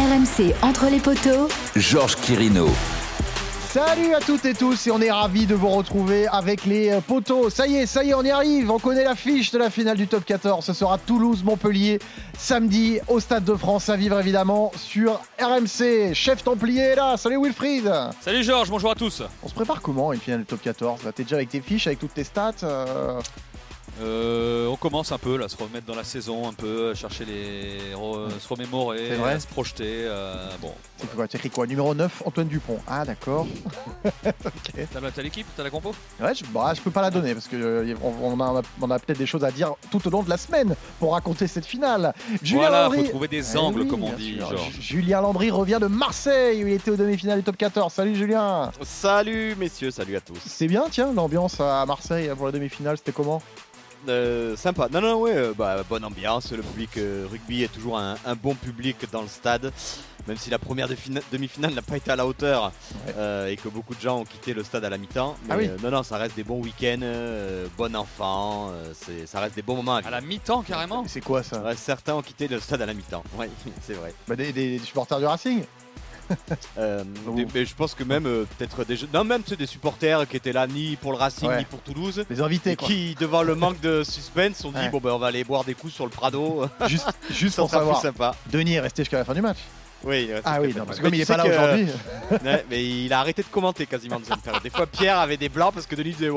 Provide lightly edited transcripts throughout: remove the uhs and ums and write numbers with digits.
RMC entre les poteaux, Georges Quirino. Salut à toutes et tous et on est ravis de vous retrouver avec les poteaux. Ça y est, on y arrive. On connaît l'affiche de la finale du top 14. Ce sera Toulouse-Montpellier samedi au Stade de France à vivre évidemment sur RMC. Chef Templier est là. Salut Wilfried. Salut Georges, bonjour à tous. On se prépare comment une finale du top 14 là, t'es déjà avec tes fiches, avec toutes tes stats On commence un peu là, se remettre dans la saison, un peu chercher se remémorer, se projeter. Bon. C'est quoi, tu écris quoi? Numéro 9, Antoine Dupont. Ah d'accord. Okay. T'as l'équipe, t'as la compo? Ouais, je peux pas la donner parce que on a peut-être des choses à dire tout au long de la semaine pour raconter cette finale. Julien Landry, faut trouver des angles comme on dit. Julien Landry revient de Marseille où il était aux demi-finales du top 14. Salut Julien. Salut messieurs, salut à tous. C'est bien tiens, l'ambiance à Marseille pour la demi-finale, c'était comment? Sympa. Bonne ambiance. Le public rugby est toujours un bon public dans le stade, même si la première demi-finale n'a pas été à la hauteur et que beaucoup de gens ont quitté le stade à la mi-temps. Mais ça reste des bons week-ends, bon enfant, ça reste des bons moments. À la mi-temps carrément. C'est quoi ça? Certains ont quitté le stade à la mi-temps. Oui, c'est vrai. Des supporters du Racing. Mais je pense que même peut-être des supporters qui étaient là ni pour le Racing ni pour Toulouse, les invités quoi. Qui devant le manque de suspense ont dit on va aller boire des coups sur le Prado. juste pour savoir, sympa. Denis est resté jusqu'à la fin du match. Oui, parce que comme il est pas là aujourd'hui. Mais il a arrêté de commenter quasiment dans une période. Des fois Pierre avait des blancs parce que Denis disait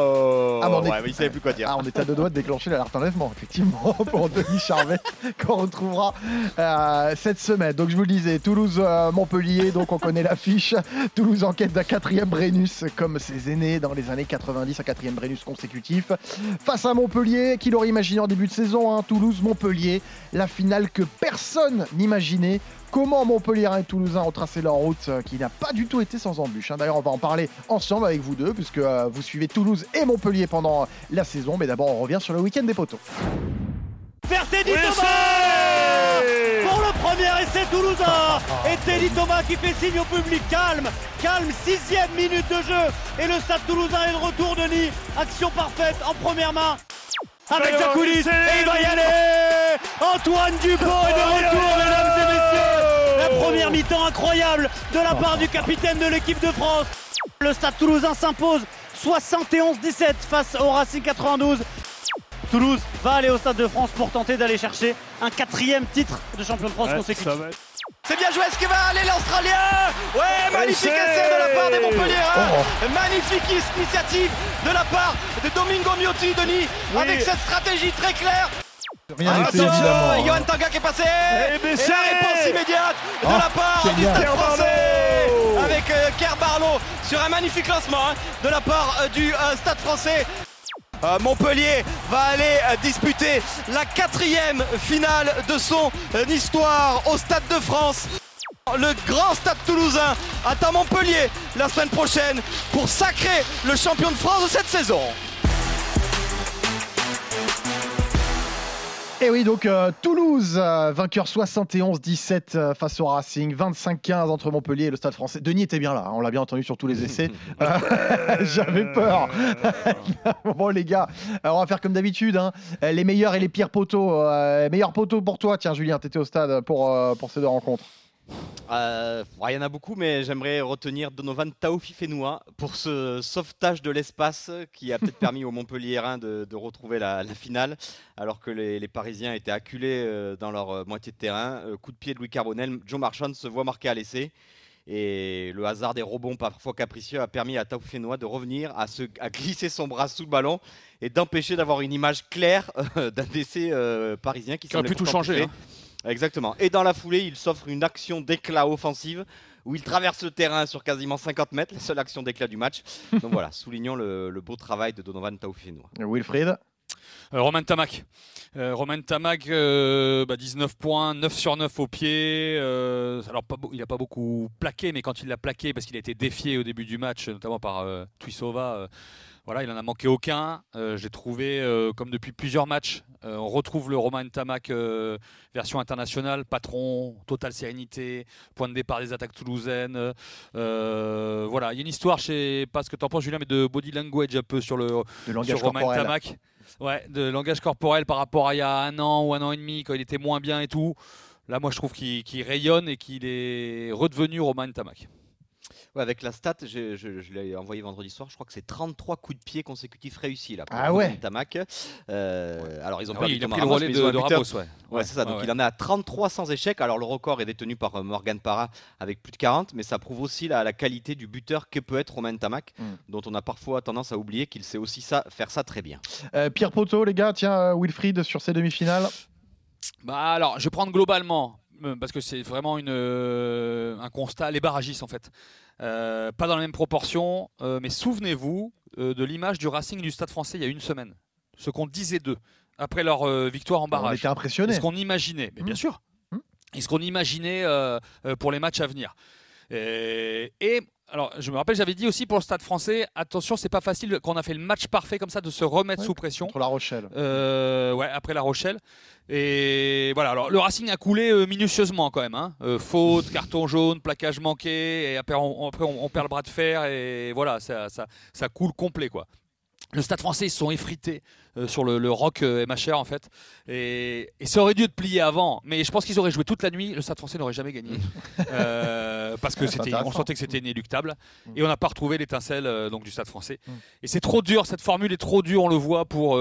il savait plus quoi dire. On est à deux doigts de déclencher l'alerte enlèvement effectivement pour Denis Charvet qu'on retrouvera cette semaine. Donc je vous le disais, Toulouse-Montpellier, donc on connaît l'affiche. Toulouse en quête d'un 4e Brennus comme ses aînés dans les années 90, un 4e Brennus consécutif. Face à Montpellier, qui l'aurait imaginé en début de saison, Toulouse-Montpellier, la finale que personne n'imaginait. Comment Montpelliérains et Toulousains ont tracé leur route qui n'a pas du tout été sans embûche. D'ailleurs, on va en parler ensemble avec vous deux puisque vous suivez Toulouse et Montpellier pendant la saison. Mais d'abord, on revient sur le week-end des poteaux. Teddy Thomas pour le premier essai toulousain. Et Teddy Thomas qui fait signe au public calme, 6e minute de jeu. Et le stade toulousain est de retour, Denis. Action parfaite en première main. Avec la coulisse, et il va y aller. Antoine Dupont est de retour, mesdames et messieurs. La première mi-temps incroyable de la part du capitaine de l'équipe de France. Le stade toulousain s'impose 71-17 face au Racing 92. Toulouse va aller au Stade de France pour tenter d'aller chercher un 4e titre de champion de France consécutif. C'est bien joué, est-ce qu'il va aller l'Australien? Ouais, magnifique essai de la part des Montpelliérains. Magnifique initiative de la part de Domingo Miotti, Denis, avec cette stratégie très claire. Attention, Johan Tanga qui est passé. Et la réponse immédiate de la part du Stade français avec Kerr Barlow sur un magnifique lancement de la part du Stade français. Montpellier va aller disputer la 4e finale de son histoire au Stade de France. Le grand Stade toulousain attend Montpellier la semaine prochaine pour sacrer le champion de France de cette saison. Et oui, donc Toulouse, vainqueur 71-17 face au Racing, 25-15 entre Montpellier et le Stade français. Denis était bien là, on l'a bien entendu sur tous les essais. J'avais peur. Bon les gars, on va faire comme d'habitude, les meilleurs et les pires poteaux. Meilleurs poteaux pour toi, tiens Julien, t'étais au stade pour ces deux rencontres. Il y en a beaucoup, mais j'aimerais retenir Donovan Taofifenua pour ce sauvetage de l'espace qui a peut-être permis aux Montpelliérains de retrouver la finale, alors que les Parisiens étaient acculés dans leur moitié de terrain. Coup de pied de Louis Carbonel, Joe Marchand se voit marquer à l'essai. Et le hasard des rebonds parfois capricieux a permis à Taofifenua de revenir, à glisser son bras sous le ballon et d'empêcher d'avoir une image claire d'un essai parisien qui aurait pu tout changer. Exactement. Et dans la foulée, il s'offre une action d'éclat offensive où il traverse le terrain sur quasiment 50 mètres, la seule action d'éclat du match. Donc voilà, soulignons le beau travail de Donovan Taofifenua. Wilfried. Romain Tamac. 19 points, 9 sur 9 au pied. Alors il n'a pas beaucoup plaqué, mais quand il l'a plaqué, parce qu'il a été défié au début du match, notamment par Tuisova, il n'en a manqué aucun. J'ai trouvé, comme depuis plusieurs matchs, on retrouve le Romain Tamac version internationale, patron, totale sérénité, point de départ des attaques toulousaines. Il y a une histoire, je ne sais pas ce que tu en penses Julien, mais de body language un peu sur Romain Tamac. Ouais, de langage corporel par rapport à il y a un an ou un an et demi quand il était moins bien et tout. Là, moi, je trouve qu'il rayonne et qu'il est redevenu Romain Ntamak. Ouais, avec la stat, je l'ai envoyé vendredi soir, je crois que c'est 33 coups de pied consécutifs réussis là, pour Ntamak. Alors ils ont perdu il a Thomas pris le Ramos, relais mais ils ont de un buteur. Ramos. Ouais, c'est ça, donc il en est à 33 sans échec. Alors le record est détenu par Morgan Parra avec plus de 40, mais ça prouve aussi la qualité du buteur que peut être Romain Ntamak, dont on a parfois tendance à oublier qu'il sait aussi faire ça très bien. Pierre Poteau, les gars, tiens, Wilfried sur ces demi-finales. Alors, je vais prendre globalement, parce que c'est vraiment un constat, les barragistes en fait. Pas dans la même proportion, mais souvenez-vous de l'image du Racing du Stade Français il y a une semaine. Ce qu'on disait d'eux, après leur victoire en barrage. On était impressionnés. Ce qu'on imaginait, mais bien sûr. Et ce qu'on imaginait pour les matchs à venir. Et alors, je me rappelle, j'avais dit aussi pour le Stade Français, attention, c'est pas facile quand on a fait le match parfait comme ça de se remettre sous pression. Contre La Rochelle. Après La Rochelle. Et voilà, alors le Racing a coulé minutieusement quand même. Faute, carton jaune, plaquage manqué, et après on perd le bras de fer, et voilà, ça coule complet quoi. Le Stade Français, ils se sont effrités sur le rock MHR en fait, et ça aurait dû être plié avant, mais je pense qu'ils auraient joué toute la nuit. Le Stade Français n'aurait jamais gagné parce que on sentait que c'était inéluctable, et on n'a pas retrouvé l'étincelle donc du Stade Français. Et c'est trop dur, cette formule est trop dure, on le voit, pour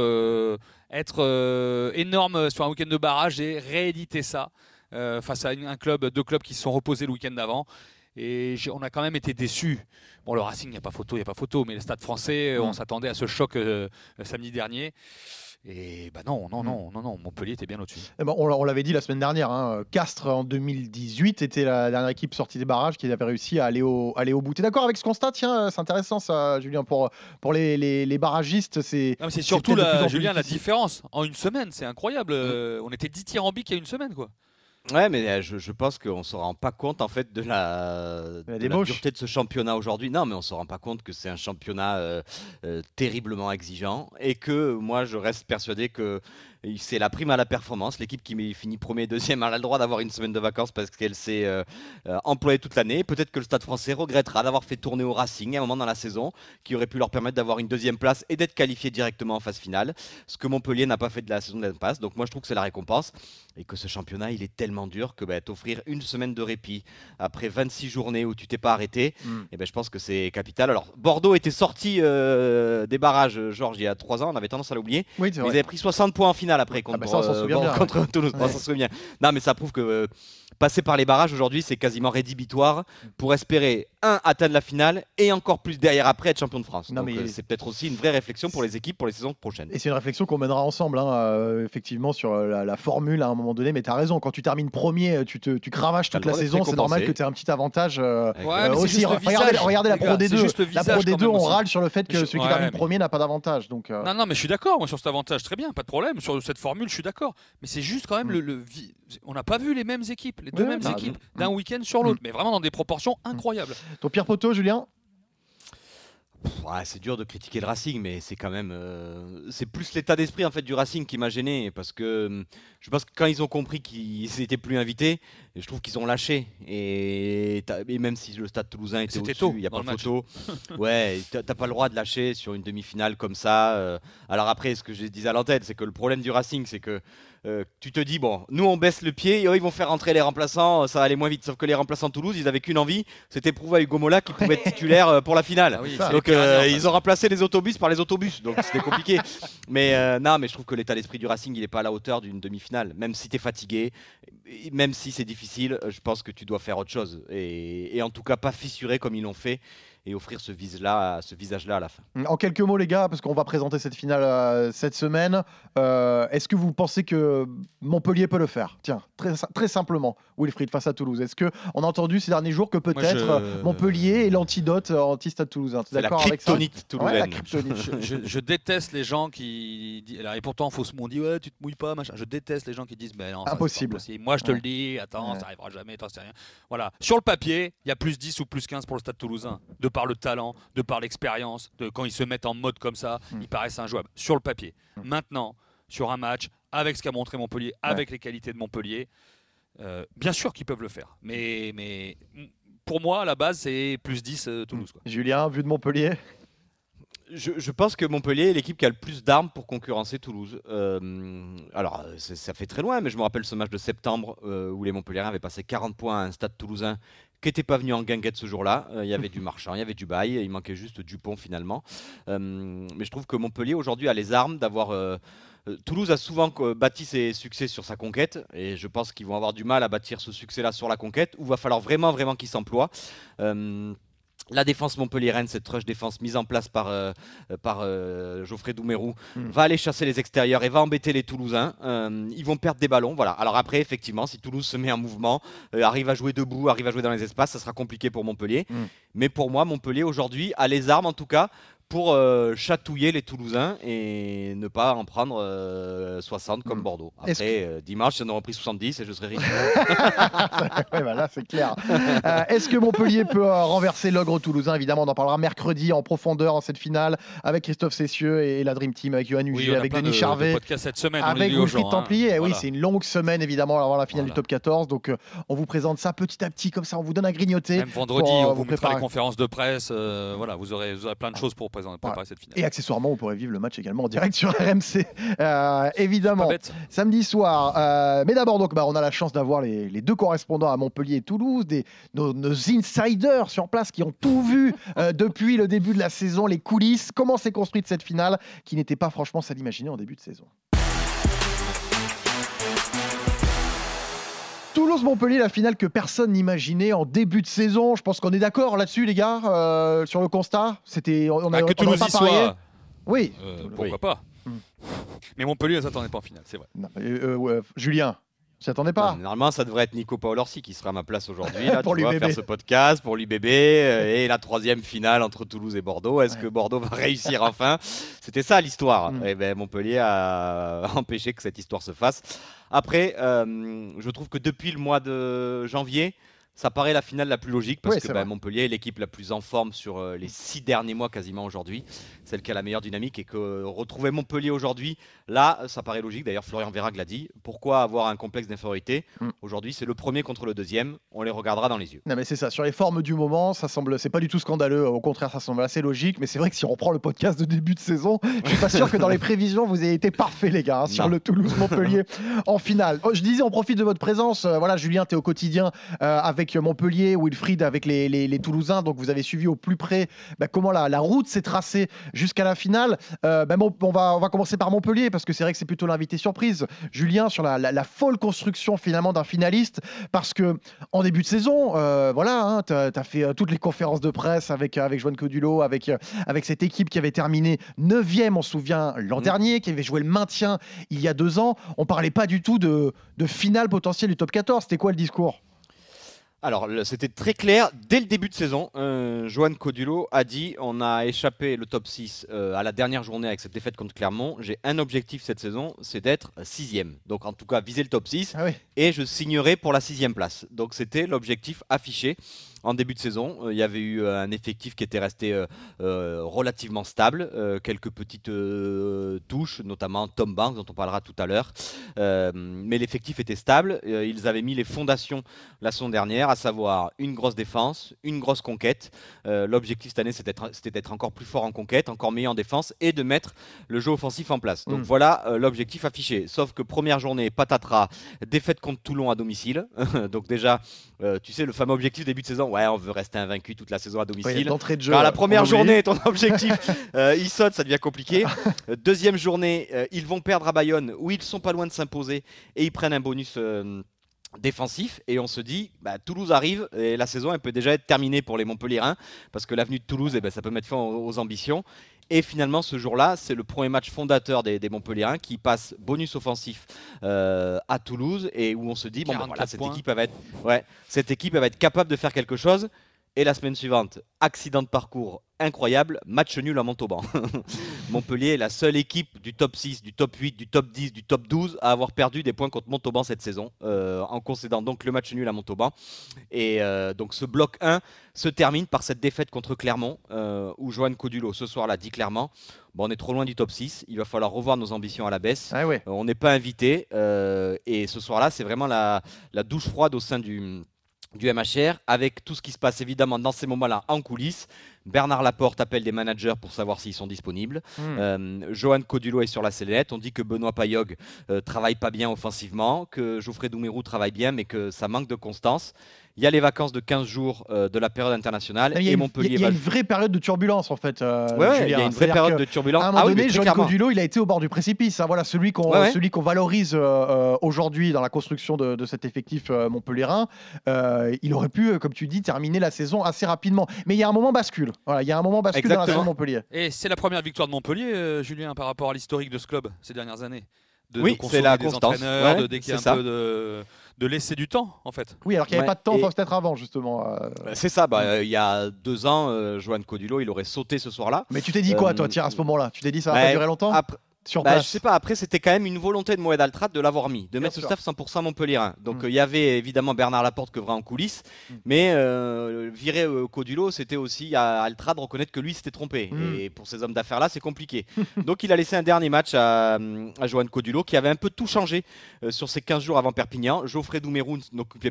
être énorme sur un week-end de barrage et rééditer ça face à deux clubs qui se sont reposés le week-end d'avant. Et on a quand même été déçus. Bon, le Racing, il n'y a pas photo, mais le Stade Français, on s'attendait à ce choc samedi dernier. Et non, Montpellier était bien au-dessus. On l'avait dit la semaine dernière, Castres en 2018 était la dernière équipe sortie des barrages qui avait réussi à aller au bout. Tu es d'accord avec ce constat? Tiens, c'est intéressant ça, Julien, pour les barragistes. C'est surtout, Julien, la différence. En une semaine, c'est incroyable. On était dithyrambiques il y a une semaine, quoi. Ouais, mais je pense qu'on ne se rend pas compte en fait de la dureté de ce championnat aujourd'hui. Non, mais on ne se rend pas compte que c'est un championnat terriblement exigeant, et que moi je reste persuadé que c'est la prime à la performance. L'équipe qui finit premier, deuxième, elle a le droit d'avoir une semaine de vacances parce qu'elle s'est employée toute l'année. Peut-être que le Stade Français regrettera d'avoir fait tourner au Racing à un moment dans la saison qui aurait pu leur permettre d'avoir une deuxième place et d'être qualifié directement en phase finale, ce que Montpellier n'a pas fait de la saison de l'impasse. Donc moi je trouve que c'est la récompense, et que ce championnat il est tellement dur que t'offrir une semaine de répit après 26 journées où tu t'es pas arrêté, et je pense que c'est capital. Alors Bordeaux était sorti des barrages, Georges, il y a 3 ans, on avait tendance à l'oublier, mais ils avaient pris 60 points en finale après contre Toulouse. On s'en souvient. Non, mais ça prouve que passer par les barrages aujourd'hui, c'est quasiment rédhibitoire pour espérer atteindre la finale, et encore plus derrière après être champion de France. Donc c'est peut-être aussi une vraie réflexion pour les équipes pour les saisons prochaines. Et c'est une réflexion qu'on mènera ensemble, effectivement, sur la formule à un moment donné. Mais tu as raison, quand tu termines premier, tu cravaches toute la saison, c'est normal que tu aies un petit avantage. Aussi, regardez la Pro D2. La Pro D2, on râle sur le fait que celui qui termine premier n'a pas d'avantage. Donc, Non, mais je suis d'accord, moi, sur cet avantage, très bien, pas de problème. Sur cette formule, je suis d'accord. Mais c'est juste quand même on n'a pas vu les mêmes équipes, les deux mêmes équipes, d'un week-end sur l'autre, mais vraiment dans des proportions incroyables. Ton Pierre Poteau, Julien? C'est dur de critiquer le Racing, mais c'est quand même c'est plus l'état d'esprit en fait du Racing qui m'a gêné, parce que je pense que quand ils ont compris qu'ils n'étaient plus invités, je trouve qu'ils ont lâché, et même si le Stade Toulousain était au-dessus, il n'y a pas photo. Ouais, t'as pas le droit de lâcher sur une demi-finale comme ça. Alors après, ce que je disais à l'antenne, c'est que le problème du Racing, c'est que tu te dis, bon, nous on baisse le pied, et eux ils vont faire rentrer les remplaçants, ça va aller moins vite. Sauf que les remplaçants de Toulouse, ils avaient qu'une envie, c'était prouver à Hugo Mola qu'il pouvait être titulaire pour la finale. Donc ils ont remplacé les autobus par les autobus, donc c'était compliqué. Mais non, mais je trouve que l'état d'esprit du Racing, il n'est pas à la hauteur d'une demi-finale. Même si tu es fatigué, même si c'est difficile, je pense que tu dois faire autre chose. Et en tout cas, pas fissurer comme ils l'ont fait, et offrir ce visage-là à la fin. En quelques mots, les gars, parce qu'on va présenter cette finale cette semaine, est-ce que vous pensez que Montpellier peut le faire? Tiens, très simplement, Wilfried, face à Toulouse. Est-ce qu'on a entendu ces derniers jours que peut-être Montpellier est l'antidote anti-Stade Toulousain? C'est la kryptonite toulousaine. Je déteste les gens qui disent, et pourtant on dit ouais, tu te mouilles pas, machin. Je déteste les gens qui disent non, impossible. Moi je te le dis, attends, ça n'arrivera jamais, t'en sais rien. Voilà. Sur le papier, il y a plus 10 ou plus 15 pour le Stade Toulousain, de par le talent, de par l'expérience, quand ils se mettent en mode comme ça, ils paraissent injouables. Sur le papier. Maintenant, sur un match, avec ce qu'a montré Montpellier, avec les qualités de Montpellier, bien sûr qu'ils peuvent le faire. Mais pour moi, à la base, c'est plus 10 Toulouse. Julien, vu de Montpellier? Je pense que Montpellier est l'équipe qui a le plus d'armes pour concurrencer Toulouse. Alors, ça fait très loin, mais je me rappelle ce match de septembre où les Montpelliérains avaient passé 40 points à un stade toulousain qui n'était pas venu en guinguette ce jour-là. Il y avait du Marchand, il y avait du Bail, il manquait juste Dupont finalement. Mais je trouve que Montpellier aujourd'hui a les armes d'avoir... Toulouse a souvent bâti ses succès sur sa conquête et je pense qu'ils vont avoir du mal à bâtir ce succès-là sur la conquête où il va falloir vraiment qu'ils s'emploient. La défense montpelliéraine, cette rush défense mise en place par Geoffrey Doumerou, va aller chasser les extérieurs et va embêter les Toulousains. Ils vont perdre des ballons. Voilà. Alors après, effectivement, si Toulouse se met en mouvement, arrive à jouer debout, arrive à jouer dans les espaces, ça sera compliqué pour Montpellier. Mais pour moi, Montpellier aujourd'hui a les armes en tout cas pour chatouiller les Toulousains et ne pas en prendre 60 comme Bordeaux. Après, dimanche, ils en auront pris 70 et je serai ridicule. Ouais, bah là, c'est clair. Est-ce que Montpellier peut renverser l'ogre toulousain? Évidemment, on en parlera mercredi en profondeur en cette finale avec Christophe Cessieux et la Dream Team, avec Johan Hugier, avec Denis Charvet. Podcast cette semaine, avec Wilfried Templier. Voilà. Oui, c'est une longue semaine, évidemment, avant la finale du top 14. Donc, on vous présente ça petit à petit, comme ça, on vous donne à grignoter. Même vendredi, on vous mettra les conférences de presse. Voilà, vous aurez plein de choses pour préparer cette finale. Et accessoirement, on pourrait vivre le match également en direct sur RMC, évidemment. Samedi soir. Mais d'abord, donc, on a la chance d'avoir les deux correspondants à Montpellier et Toulouse, nos insiders sur place qui ont tout vu depuis le début de la saison, les coulisses, comment s'est construite cette finale qui n'était pas franchement ça l'imaginer en début de saison. Toulouse-Montpellier, la finale que personne n'imaginait en début de saison. Je pense qu'on est d'accord là-dessus, les gars, sur le constat. Que Toulouse y soit. Oui. Pourquoi pas. Mais Montpellier ne s'attendait pas en finale, c'est vrai. Non, Julien, tu t'y attendais pas? Normalement, ça devrait être Nico Paolorsi qui sera à ma place aujourd'hui là, pour faire ce podcast pour l'UBB et la troisième finale entre Toulouse et Bordeaux. Est-ce que Bordeaux va réussir enfin? C'était ça l'histoire. Et Montpellier a empêché que cette histoire se fasse. Après, je trouve que depuis le mois de janvier, ça paraît la finale la plus logique parce que Montpellier est l'équipe la plus en forme sur les 6 derniers mois quasiment aujourd'hui, celle qui a la meilleure dynamique et que retrouver Montpellier aujourd'hui, là, ça paraît logique. D'ailleurs, Florian Vérag l'a dit. Pourquoi avoir un complexe d'infériorité? Aujourd'hui, c'est le premier contre le deuxième. On les regardera dans les yeux. Non, mais c'est ça. Sur les formes du moment, c'est pas du tout scandaleux. Au contraire, ça semble assez logique. Mais c'est vrai que si on reprend le podcast de début de saison, je suis pas sûr que dans les prévisions, vous ayez été parfait, les gars, sur le Toulouse-Montpellier en finale. Je disais, on profite de votre présence. Voilà, Julien, tu es au quotidien avec Montpellier, Wilfried avec les Toulousains. Donc, vous avez suivi au plus près comment la route s'est tracée jusqu'à la finale. On va commencer par Montpellier parce que c'est vrai que c'est plutôt l'invité surprise. Julien, sur la folle construction finalement d'un finaliste, parce que en début de saison, tu as fait toutes les conférences de presse avec Joan Codulot, avec cette équipe qui avait terminé 9e, on se souvient, l'an dernier, qui avait joué le maintien il y a 2 ans. On parlait pas du tout de finale potentielle du top 14. C'était quoi le discours? Alors, c'était très clair. Dès le début de saison, Joan Codulot a dit on a échappé le top 6 à la dernière journée avec cette défaite contre Clermont. J'ai un objectif cette saison, c'est d'être 6e. Donc, en tout cas, viser le top 6 et je signerai pour la 6e place. Donc, c'était l'objectif affiché. En début de saison, il y avait eu un effectif qui était resté relativement stable, quelques petites touches, notamment Tom Banks, dont on parlera tout à l'heure. Mais l'effectif était stable. Ils avaient mis les fondations la saison dernière, à savoir une grosse défense, une grosse conquête. L'objectif cette année, c'était d'être encore plus fort en conquête, encore meilleur en défense et de mettre le jeu offensif en place. Donc voilà l'objectif affiché. Sauf que première journée, patatras, défaite contre Toulon à domicile. Donc déjà, tu sais, le fameux objectif début de saison, on veut rester invaincu toute la saison à domicile. D'entrée de jeu, alors, la première journée, ton objectif, il saute, ça devient compliqué. Deuxième journée, ils vont perdre à Bayonne, où ils sont pas loin de s'imposer, et ils prennent un bonus défensif, et on se dit Toulouse arrive et la saison elle peut déjà être terminée pour les Montpelliérains parce que l'avenue de Toulouse ça peut mettre fin aux ambitions. Et finalement, ce jour-là, c'est le premier match fondateur des Montpelliérains qui passe bonus offensif à Toulouse et où on se dit cette équipe elle va être capable de faire quelque chose. Et la semaine suivante, accident de parcours incroyable, match nul à Montauban. Montpellier est la seule équipe du top 6, du top 8, du top 10, du top 12 à avoir perdu des points contre Montauban cette saison, en concédant donc le match nul à Montauban. Et donc ce bloc 1 se termine par cette défaite contre Clermont, où Joan Codulot ce soir-là dit clairement on est trop loin du top 6, il va falloir revoir nos ambitions à la baisse. On n'est pas invité. Et ce soir-là, c'est vraiment la douche froide au sein du MHR, avec tout ce qui se passe évidemment dans ces moments-là en coulisses, Bernard Laporte appelle des managers pour savoir s'ils sont disponibles. Johan Kodulo est sur la sellette. On dit que Benoît Payog travaille pas bien offensivement, que Geoffrey Doumerou travaille bien, mais que ça manque de constance. Il y a les vacances de 15 jours de la période internationale. Montpellier il y a une vraie période de turbulence en fait. Julien, il y a une vraie période de turbulence. À un moment donné, Johan Kodulo, il a été au bord du précipice. Voilà, celui qu'on valorise aujourd'hui dans la construction de cet effectif montpelliérain. Il aurait pu, comme tu dis, terminer la saison assez rapidement. Mais il y a un moment bascule. Voilà, il y a un moment bascule dans la saison de Montpellier. Et c'est la première victoire de Montpellier, Julien, par rapport à l'historique de ce club ces dernières années. C'est la constance. Dès qu'il y a un peu de laisser du temps, en fait. Oui, alors qu'il n'y avait pas de temps, peut-être avant, justement. C'est ça. Il y a 2 ans, Johan Kodulo, il aurait sauté ce soir-là. Mais tu t'es dit quoi, toi, Thierry, à ce moment-là? Tu t'es dit ça va pas durer longtemps sur place. Je sais pas, après c'était quand même une volonté de Moed Altrad de l'avoir mis, de mettre ce staff 100% montpelliérain. Donc il y avait évidemment Bernard Laporte que en coulisses, mais virer Kodulo, c'était aussi à Altrad reconnaître que lui s'était trompé. Et pour ces hommes d'affaires là, c'est compliqué. Donc il a laissé un dernier match à Johan Kodulo qui avait un peu tout changé sur ces 15 jours avant Perpignan. Geoffrey Doumerou n'entraînait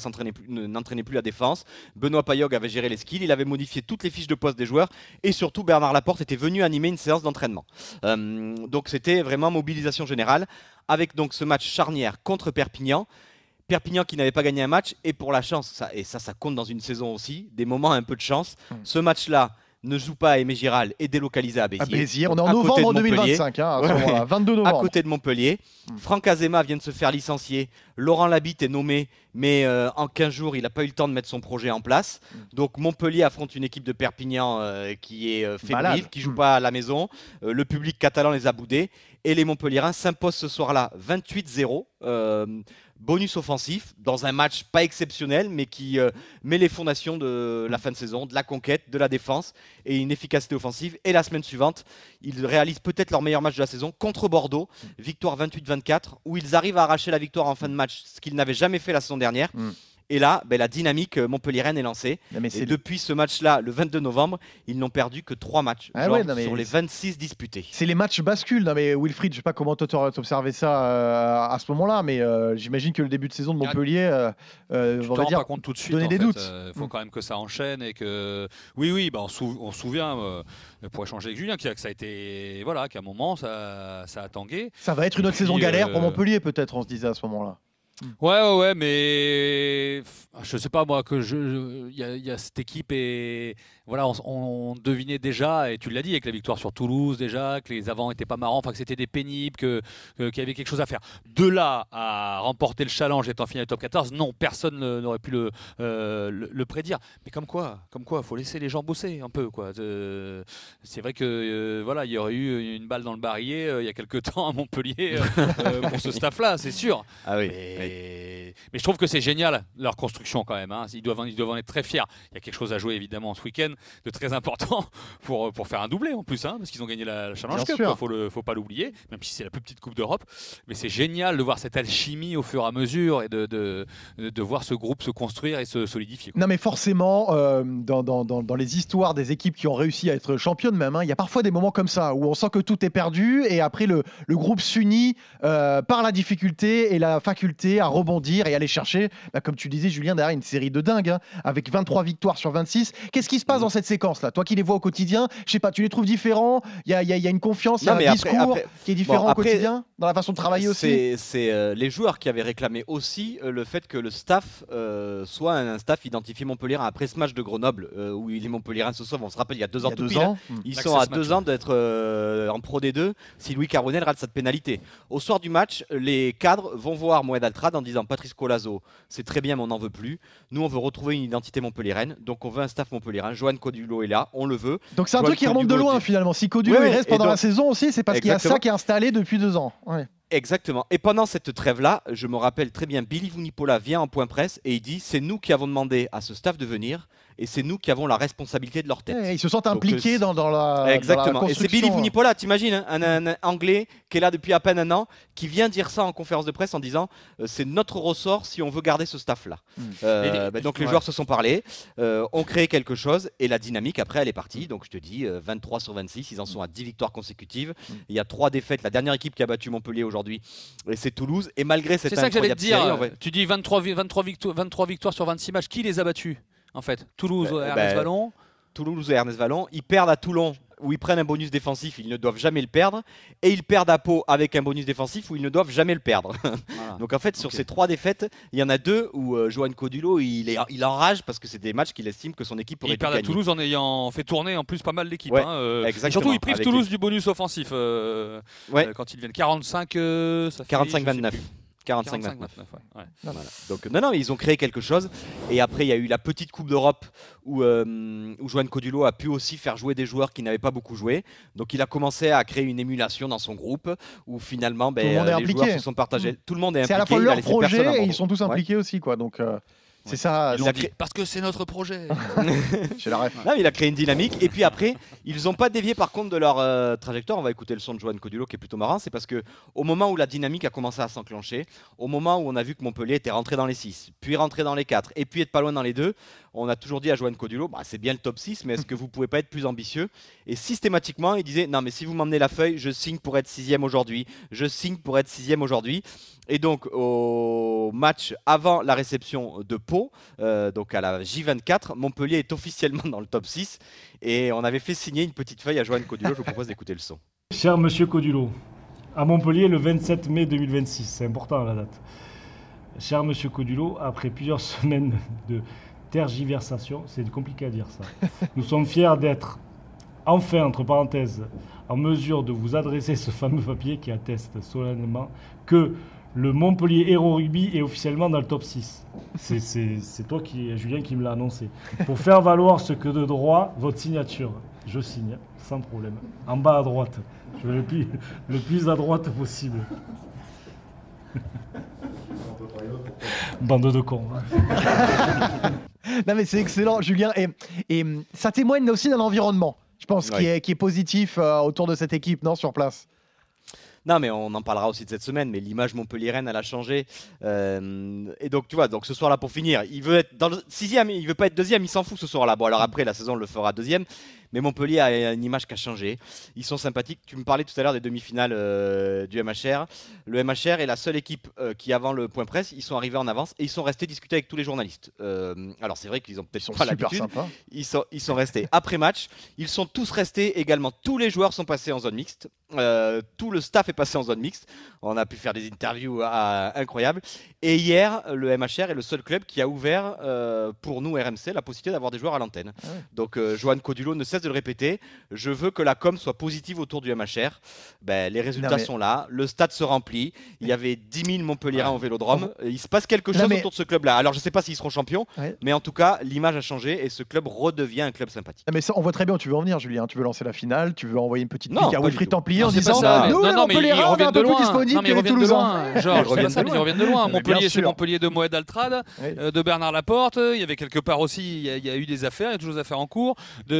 plus la défense. Benoît Payog avait géré les skills, il avait modifié toutes les fiches de poste des joueurs et surtout Bernard Laporte était venu animer une séance d'entraînement. Donc c'était vraiment mobilisation générale avec donc ce match charnière contre Perpignan. Perpignan qui n'avait pas gagné un match et pour la chance, ça compte dans une saison aussi, des moments un peu de chance. Ce match-là ne joue pas à Aimé Giral et délocalisé à Béziers. On est en novembre 2025, à ce moment-là, 22 novembre. À côté de Montpellier. Franck Azema vient de se faire licencier. Laurent Labitte est nommé, mais en 15 jours, il n'a pas eu le temps de mettre son projet en place. Donc Montpellier affronte une équipe de Perpignan qui est fébrile, qui ne joue pas à la maison. Le public catalan les a boudés. Et les Montpelliérains s'imposent ce soir-là 28-0. Bonus offensif dans un match pas exceptionnel mais qui met les fondations de la fin de saison, de la conquête, de la défense et une efficacité offensive. Et la semaine suivante, ils réalisent peut-être leur meilleur match de la saison contre Bordeaux, victoire 28-24 où ils arrivent à arracher la victoire en fin de match, ce qu'ils n'avaient jamais fait la saison dernière. Et là, la dynamique montpelliéraine est lancée. Et depuis ce match-là, le 22 novembre, ils n'ont perdu que 3 matchs sur les 26 disputés. C'est les matchs basculent. Non, mais Wilfried, je ne sais pas comment toi tu aurais observé ça à ce moment-là, mais j'imagine que le début de saison de Montpellier tu te rends pas compte tout de suite. Donner des doutes. Il faut quand même que ça enchaîne et que on se souvient pour échanger avec Julien que ça a été qu'à un moment ça a tangué. Ça va être une autre saison galère pour Montpellier peut-être, on se disait à ce moment-là. Ouais, mais je sais pas moi il y a cette équipe et voilà, on devinait déjà et tu l'as dit avec la victoire sur Toulouse déjà que les avants étaient pas marrants, que c'était des pénibles, qu'il y avait quelque chose à faire. De là à remporter le challenge et être en finale top 14, non, personne n'aurait pu le prédire. Mais comme quoi, faut laisser les gens bosser un peu quoi. C'est vrai que il y aurait eu une balle dans le barillet il y a quelques temps à Montpellier pour ce staff-là, c'est sûr. Ah oui. Mais je trouve que c'est génial leur construction quand même. Ils doivent en être très fiers. Il y a quelque chose à jouer évidemment ce week-end de très important pour faire un doublé en plus, parce qu'ils ont gagné la Challenge Cup. Faut pas l'oublier, même si c'est la plus petite coupe d'Europe. Mais c'est génial de voir cette alchimie au fur et à mesure et de voir ce groupe se construire et se solidifier. Non mais forcément, dans les histoires des équipes qui ont réussi à être championnes même, il y a parfois des moments comme ça où on sent que tout est perdu et après le groupe s'unit par la difficulté et la faculté à rebondir et aller chercher, comme tu disais Julien, derrière une série de dingues, avec 23 victoires sur 26. Qu'est-ce qui se passe dans cette séquence-là? Toi qui les vois au quotidien, je sais pas, tu les trouves différents? Il y a une confiance, il y a un discours qui est différent au quotidien, dans la façon de travailler aussi. C'est les joueurs qui avaient réclamé aussi le fait que le staff soit un staff identifié Montpelliérain. Après ce match de Grenoble, où les Montpelliérains se sauvent, on se rappelle, il y a 2 ans tout pile, ils sont à 2 ans d'être en Pro D2 si Louis Carbonel rate cette pénalité. Au soir du match, les cadres vont voir Moed Altrad en disant Patrice Colazo, c'est très bien mais on n'en veut plus. Nous on veut retrouver une identité montpelliéraine, donc on veut un staff montpelliérain. Johan Kodulo est là, on le veut. Donc c'est un truc qui remonte de loin finalement. Si Kodulo il reste pendant la saison aussi, c'est parce qu'il y a ça qui est installé depuis 2 ans. Ouais. Exactement. Et pendant cette trêve-là, je me rappelle très bien, Billy Vunipola vient en point presse et il dit c'est nous qui avons demandé à ce staff de venir et c'est nous qui avons la responsabilité de leur tête. Ils se sentent impliqués dans la Exactement. Dans la et c'est Billy Vunipola, t'imagines, un Anglais qui est là depuis à peine un an, qui vient dire ça en conférence de presse en disant c'est notre ressort si on veut garder ce staff-là. Donc les joueurs se sont parlé, ont créé quelque chose et la dynamique après elle est partie. Donc je te dis 23 sur 26, ils en sont à 10 victoires consécutives. Il y a 3 défaites. La dernière équipe qui a battu Montpellier aujourd'hui, c'est Toulouse. Et malgré cette incroyable série, c'est ça que j'allais te dire. Tu dis 23 victoires sur 26 matchs. Qui les a battus en fait? Toulouse, RS Vallon. Toulouse et Ernest Vallon, ils perdent à Toulon où ils prennent un bonus défensif, ils ne doivent jamais le perdre, et ils perdent à Pau avec un bonus défensif où ils ne doivent jamais le perdre. Voilà. Donc en fait, sur ces 3 défaites, il y en a 2 où Johan Codulo, il enrage parce que c'est des matchs qu'il estime que son équipe Et aurait ils dû perdent à gagner. Toulouse en ayant fait tourner en plus pas mal d'équipes. Ouais, Et exactement. surtout, ils privent Avec Toulouse du bonus offensif quand ils viennent 45, ça fait 45-29. 45-29. Ouais. Voilà. Donc non, ils ont créé quelque chose. Et après, il y a eu la petite Coupe d'Europe où Johan Codulo a pu aussi faire jouer des joueurs qui n'avaient pas beaucoup joué. Donc il a commencé à créer une émulation dans son groupe où finalement Tout le monde est les impliqué. joueurs se sont partagés. Tout le monde est C'est à la impliqué. fois il a leur laissé personne à projet et abandon. ils sont tous impliqués aussi, quoi. Donc c'est ça. Ils Il a ont dit, parce que c'est notre projet. J'ai la ref. Non, il a créé une dynamique. Et puis après, ils n'ont pas dévié par contre de leur trajectoire. On va écouter le son de Johan Codulo qui est plutôt marrant. C'est parce que au moment où la dynamique a commencé à s'enclencher, au moment où on a vu que Montpellier était rentré dans les 6, puis rentré dans les 4, et puis être pas loin dans les 2, on a toujours dit à Johan Codulo, c'est bien le top 6, mais est-ce que vous pouvez pas être plus ambitieux? Et systématiquement, il disait, non mais si vous m'emmenez la feuille, je signe pour être 6e aujourd'hui. Je signe pour être 6e aujourd'hui. Et donc au match avant la réception de Pau, donc à la J24, Montpellier est officiellement dans le top 6 et on avait fait signer une petite feuille à Johan Codulo. Je vous propose d'écouter le son. Cher Monsieur Codulo, à Montpellier le 27 mai 2026, c'est important la date. Cher Monsieur Codulo, après plusieurs semaines de tergiversation, c'est compliqué à dire ça, nous sommes fiers d'être enfin, entre parenthèses, en mesure de vous adresser ce fameux papier qui atteste solennellement que le Montpellier Héros Rugby est officiellement dans le top 6. C'est toi, Julien, qui me l'a annoncé. Pour faire valoir ce que de droit, votre signature. Je signe, sans problème. En bas à droite. Je vais le plus à droite possible. Bande de cons. Non mais c'est excellent, Julien. Et ça témoigne aussi d'un environnement, je pense, qui est positif autour de cette équipe, non, sur place. Non, mais on en parlera aussi de cette semaine, mais l'image montpelliéraine, elle a changé. Et donc, tu vois, donc ce soir-là, pour finir, il veut être dans le 6e, il veut pas être 2e, il s'en fout ce soir-là. Bon, alors après, la saison, on le fera 2e. Mais Montpellier a une image qui a changé. Ils sont sympathiques. Tu me parlais tout à l'heure des demi-finales du MHR. Le MHR est la seule équipe qui, avant le point presse, ils sont arrivés en avance et ils sont restés discuter avec tous les journalistes. Alors c'est vrai qu'ils ont peut-être pas l'habitude. Ils sont restés après match. Ils sont tous restés également. Tous les joueurs sont passés en zone mixte. Tout le staff est passé en zone mixte. On a pu faire des interviews incroyables. Et hier, le MHR est le seul club qui a ouvert pour nous RMC la possibilité d'avoir des joueurs à l'antenne. Ah ouais. Donc Johan Codulo ne cesse de le répéter. Je veux que la com soit positive autour du MHR. Les résultats sont là. Le stade se remplit. Il y avait 10 000 Montpelliérains au Vélodrome. Il se passe quelque chose autour de ce club-là. Alors je ne sais pas s'ils seront champions, mais en tout cas, l'image a changé et ce club redevient un club sympathique. Mais ça, on voit très bien où tu veux en venir, Julien. Tu veux lancer la finale, tu veux envoyer une petite pique à Wilfried Templier en disant nous, les Montpelliérains, on est un peu plus disponibles que les Toulousains. Ils reviennent de loin. Montpellier, c'est Montpellier de Moed Altrad, de Bernard Laporte. Il y avait quelque part aussi, il y a eu des affaires, il y a toujours des affaires en cours.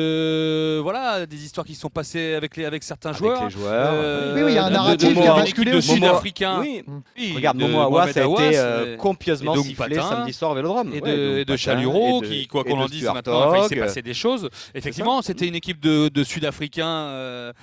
Des histoires qui sont passées avec certains joueurs. Oui, il y a un narratif qui a basculé aussi. Sud-africain. Oui. Regarde, Momo Awa, ça a été copieusement sifflé samedi soir au Vélodrome. Et de Chaluro, qui, quoi qu'on en dise maintenant, il s'est passé des choses. Effectivement, c'était une équipe de Sud-Africains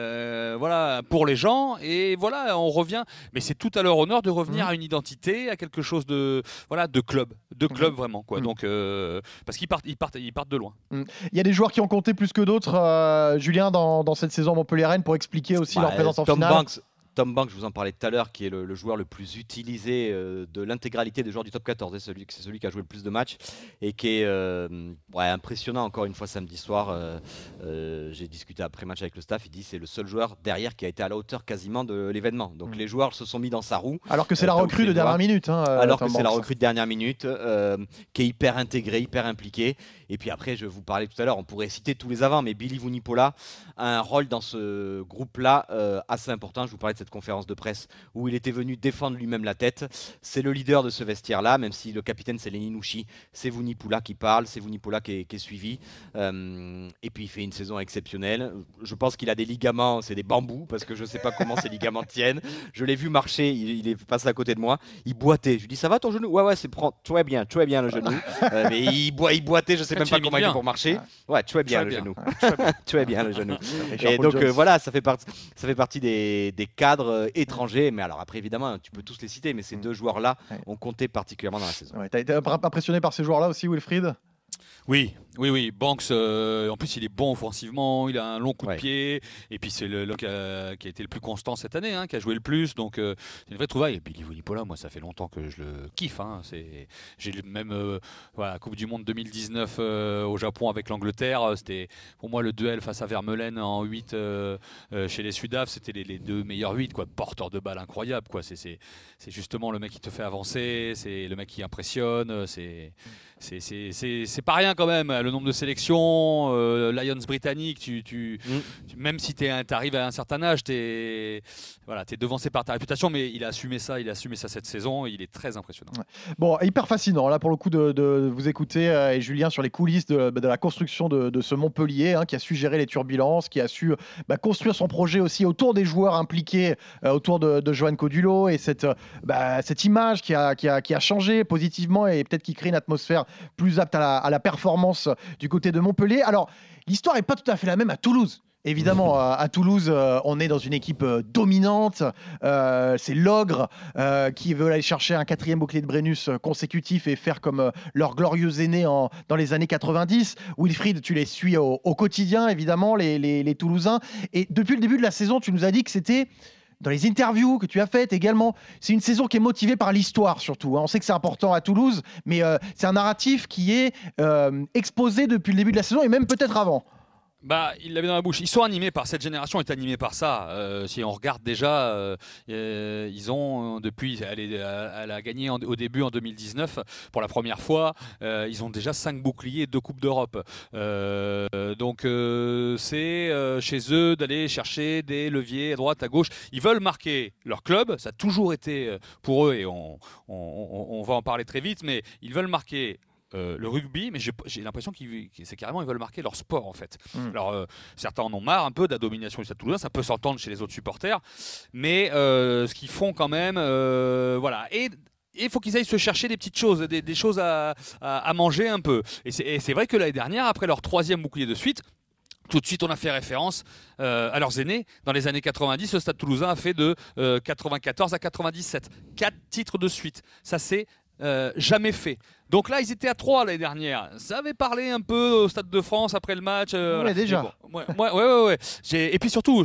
pour les gens. Et voilà, on revient. Mais c'est tout à leur honneur de revenir à une identité, à quelque chose de club. De club, vraiment. Quoi. Donc, parce qu'ils partent de loin. Il y a des joueurs qui ont compté plus que d'autres, Julien, dans cette saison montpelliéraine pour expliquer aussi leur présence en finale. Tom Banks, je vous en parlais tout à l'heure, qui est le joueur le plus utilisé de l'intégralité des joueurs du top 14. C'est celui qui a joué le plus de matchs et qui est impressionnant encore une fois samedi soir. J'ai discuté après match avec le staff. Il dit que c'est le seul joueur derrière qui a été à la hauteur quasiment de l'événement. Donc les joueurs se sont mis dans sa roue. Alors que c'est la recrue de dernière minute. Alors que c'est la recrue de dernière minute qui est hyper intégrée, hyper impliquée. Et puis après, je vous parlais tout à l'heure, on pourrait citer tous les avants, mais Billy Vunipola a un rôle dans ce groupe-là assez important. Je vous parlais de cette conférence de presse où il était venu défendre lui-même la tête. C'est le leader de ce vestiaire-là, même si le capitaine c'est Lenny Nouchi, c'est Vunipola qui parle, c'est Vunipola qui est suivi. Et puis il fait une saison exceptionnelle. Je pense qu'il a des ligaments, c'est des bambous, parce que je ne sais pas comment ces ligaments tiennent. Je l'ai vu marcher, il est passé à côté de moi, il boitait. Je lui dis, ça va ton genou? Ouais, c'est très bien le genou. Mais il boitait, je sais même pas comment il fait pour marcher. Ouais, tu es bien le genou. Tu es bien le genou. Et donc voilà, ça fait partie des cadres étrangers. Mais alors après, évidemment, tu peux tous les citer, mais ces deux joueurs-là ont compté particulièrement dans la saison. T'as été impressionné par ces joueurs-là aussi, Wilfried ? Oui, Oui, Banks, en plus il est bon offensivement, il a un long coup de Ouais. pied, et puis c'est l'homme qui a été le plus constant cette année, qui a joué le plus, donc c'est une vraie trouvaille. Et puis Vunipola, moi ça fait longtemps que je le kiffe. J'ai même Coupe du Monde 2019 au Japon avec l'Angleterre, c'était pour moi le duel face à Vermeulen en 8 chez les Sudaf, c'était les deux meilleurs 8, quoi, porteurs de balles incroyables, quoi. C'est justement le mec qui te fait avancer, c'est le mec qui impressionne, c'est pas rien quand même, le nombre de sélections, Lions britannique, même si tu arrives à un certain âge, t'es devancé par ta réputation, mais il a assumé ça cette saison, et il est très impressionnant. Bon, hyper fascinant là pour le coup de vous écouter, et Julien, sur les coulisses de la construction de ce Montpellier, qui a su gérer les turbulences, qui a su construire son projet aussi autour des joueurs impliqués, autour de Johan Codulot, et cette image qui a changé positivement, et peut-être qui crée une atmosphère plus apte à la performance du côté de Montpellier. Alors, l'histoire n'est pas tout à fait la même à Toulouse. Évidemment, à Toulouse, on est dans une équipe dominante. C'est l'Ogre qui veut aller chercher un 4e bouclier de Brennus consécutif et faire comme leurs glorieux aînés dans les années 90. Wilfried, tu les suis au quotidien, évidemment, les Toulousains. Et depuis le début de la saison, tu nous as dit que c'était, dans les interviews que tu as faites également, c'est une saison qui est motivée par l'histoire surtout. On sait que c'est important à Toulouse, mais c'est un narratif qui est exposé depuis le début de la saison, et même peut-être avant. Il l'avait dans la bouche. Ils sont animés par cette génération, est animée par ça. Si on regarde déjà, ils ont depuis, elle a gagné au début en 2019 pour la première fois. Ils ont déjà 5 boucliers et 2 coupes d'Europe. Donc c'est chez eux d'aller chercher des leviers à droite, à gauche. Ils veulent marquer leur club. Ça a toujours été pour eux, et on va en parler très vite. Mais ils veulent marquer le rugby, mais j'ai l'impression qu'ils veulent marquer leur sport en fait. Alors certains en ont marre un peu de la domination du Stade Toulousain, ça peut s'entendre chez les autres supporters, mais ce qu'ils font quand même, voilà. Et il faut qu'ils aillent se chercher des petites choses, des choses à manger un peu. Et c'est vrai que l'année dernière, après leur 3e bouclier de suite, tout de suite, on a fait référence à leurs aînés. Dans les années 90, le Stade Toulousain a fait de 94 à 97. 4 titres de suite. Ça, c'est jamais fait. Donc là, ils étaient à 3 l'année dernière. Ça avait parlé un peu au Stade de France après le match. Voilà. Déjà. Bon, ouais. Et puis surtout,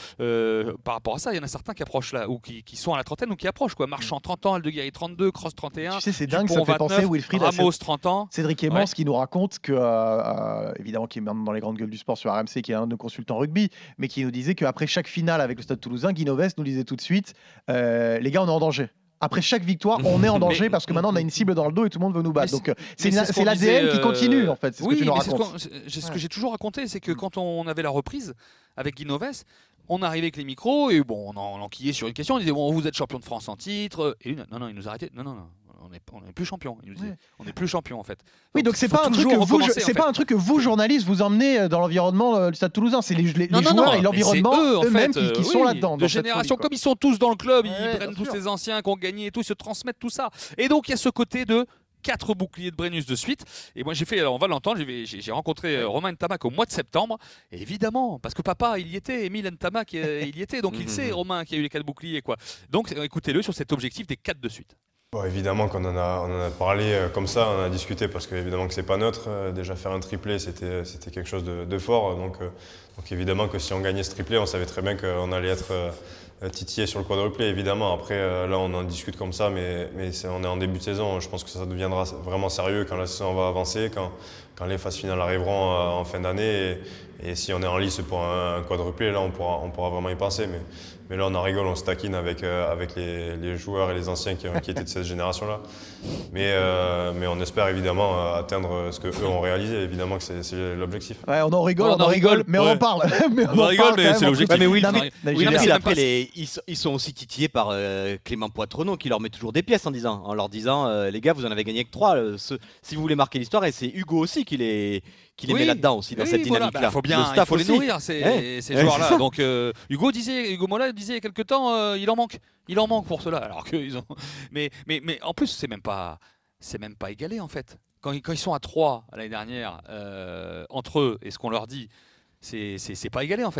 par rapport à ça, il y en a certains qui approchent là, ou qui sont à la trentaine, ou qui approchent. Marchand 30 ans, Aldeguerri 32, Cross 31. Tu sais, c'est dingue, Dupont, ça fait 29, penser Wilfried Ramos 30 ans. Cédric Emmons qui nous raconte que, évidemment, qui est maintenant dans les grandes gueules du sport sur RMC, qui est un de nos consultants rugby, mais qui nous disait qu'après chaque finale avec le Stade Toulousain, Guy Novès nous disait tout de suite, les gars, on est en danger. Après chaque victoire, on est en danger parce que maintenant on a une cible dans le dos et tout le monde veut nous battre. Donc c'est l'ADN qui continue en fait. C'est ce que tu nous racontes. Ce que j'ai toujours raconté, c'est que quand on avait la reprise avec Guy Novès, on arrivait avec les micros et on enquillait sur une question. On disait vous êtes champion de France en titre. Et lui, non, il nous arrêtait. Non. On n'est plus champion. Il nous disait, on n'est plus champion en fait. Oui, donc c'est pas un truc que vous, journalistes, vous emmenez dans l'environnement du Stade Toulousain. C'est les joueurs et l'environnement eux-mêmes qui sont là-dedans. De génération, comme ils sont tous dans le club, ils prennent tous ces anciens qui ont gagné et tout, ils se transmettent tout ça. Et donc il y a ce côté de 4 boucliers de Brennus de suite. Et moi on va l'entendre, j'ai rencontré Romain Ntamak au mois de septembre. Et évidemment, parce que papa, il y était, Émile Ntamak, il y était. Donc il sait, Romain, qui a eu les 4 boucliers, quoi. Donc écoutez-le sur cet objectif des 4 de suite. Bon, évidemment qu'on en a parlé comme ça, on a discuté parce qu'évidemment que c'est pas neutre. Déjà faire un triplé, c'était quelque chose de fort. Donc évidemment que si on gagnait ce triplé, on savait très bien qu'on allait être titillé sur le quadruplé. Évidemment, après là on en discute comme ça, mais on est en début de saison. Je pense que ça deviendra vraiment sérieux quand la saison va avancer, quand les phases finales arriveront en fin d'année. Et si on est en lice pour un quadruplé, là on pourra vraiment y penser. Mais là, on en rigole, on se taquine avec les joueurs et les anciens qui étaient de cette génération-là. Mais on espère évidemment atteindre ce qu'eux ont réalisé. Évidemment que c'est l'objectif. Ouais, on en rigole, mais on en parle. On en rigole, mais c'est l'objectif. Mais Wilfried, après, ils sont aussi titillés par Clément Poitrenaud qui leur met toujours des pièces en leur disant les gars, vous en avez gagné que 3. Si vous voulez marquer l'histoire, et c'est Hugo aussi qui les met là-dedans aussi, dans cette dynamique-là. Il faut les nourrir, ces joueurs-là. Donc Hugo Mola disait il y a quelque temps, il en manque pour cela. Alors qu'ils ont, mais en plus c'est même pas égalé en fait. Quand ils sont à 3 l'année dernière entre eux et ce qu'on leur dit, c'est pas égalé en fait.